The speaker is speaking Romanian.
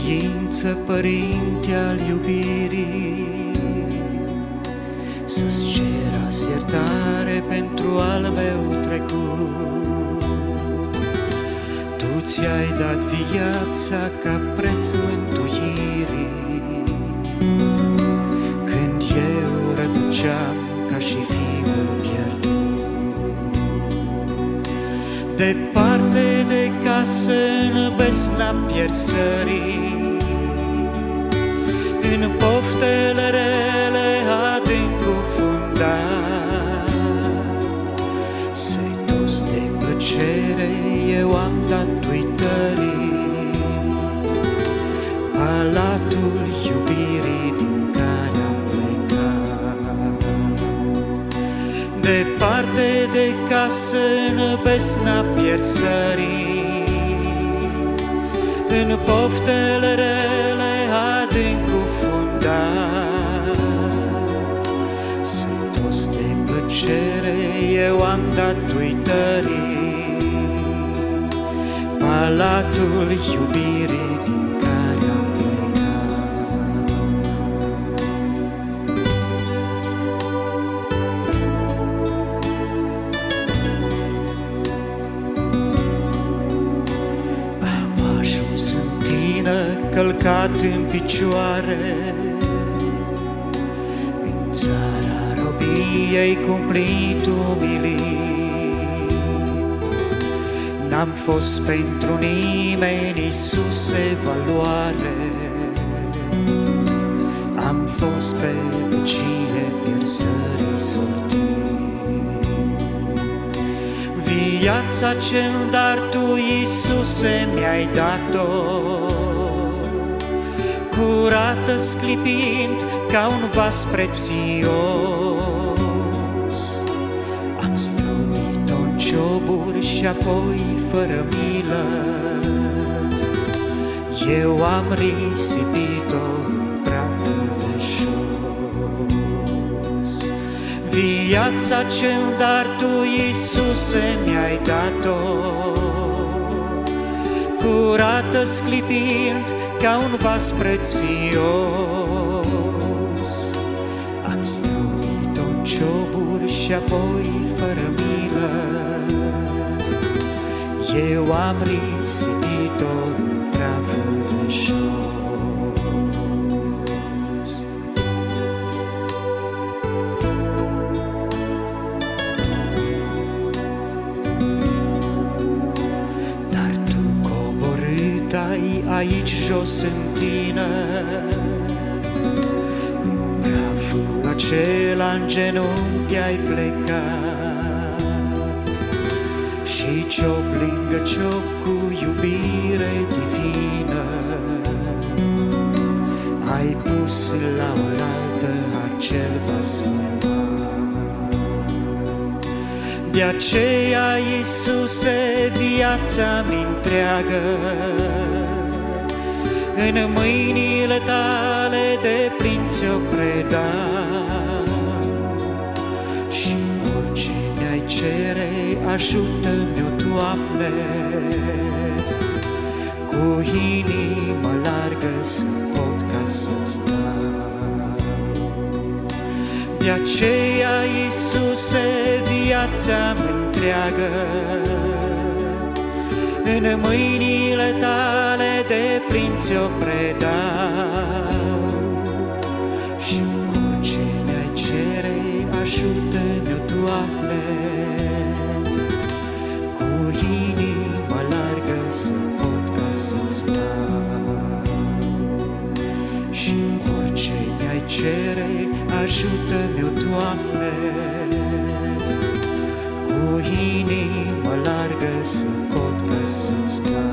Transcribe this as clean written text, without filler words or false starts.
voință, Părinte al iubirii, să-ți cer azi iertare pentru al meu trecut. Tu ți-ai dat viața ca preț mântuirii, când eu răduceam ca și fiul pierdut. Departe de casă, în besna piersării, în poftele rele adânc cufundat, setos de plăcere eu am dat uitării, palatul iubirii din care am plecat. Departe de casă, în besna piersării, în poftele rele adânc cufundat, setos de plăcere eu am dat uitării, palatul iubirii din care am plecat. Am ajuns în tine călcat în picioare, în țara robiei cumplit umilit. N-am fost pentru nimeni, Iisuse, valoare, am fost pe vecie piersării sortit. Viața ce-n dar Tu, Iisuse, mi-ai dat-o, curată sclipind ca un vas prețios. Am străunit-o în cioburi și apoi fără milă eu am risipit-o în praful de jos. Viața ce-n dar Tu, Iisuse, mi-ai dat-o, curată sclipind ca un vas prețios. Am străunit-o în cioburi și apoi fără milă eu am risipit-o în praful de jos. Dar Tu coborât ai aici jos în tine, în praful acela în genunchi ai plecat, și ciop lângă ciop cu iubire divină ai pus la oaltă acel vas mare. De aceea, Iisuse, viața-mi întreagă în mâinile Tale de plin ți-o predam, și orice mi-ai cere, ajută-mi-o, Doamne, cu inima largă să pot ca să-ți dau. De aceea, Iisuse, viața-mi întreagă în mâinile Tale de plin ți-o predau, și orice mi-ai cere, ajută-mi-o, Doamne, cu inima largă să pot ca să-ți dau. Și orice mi-ai cere, ajută-mi-o, Doamne, cu inima largă să pot ca să-ți dau.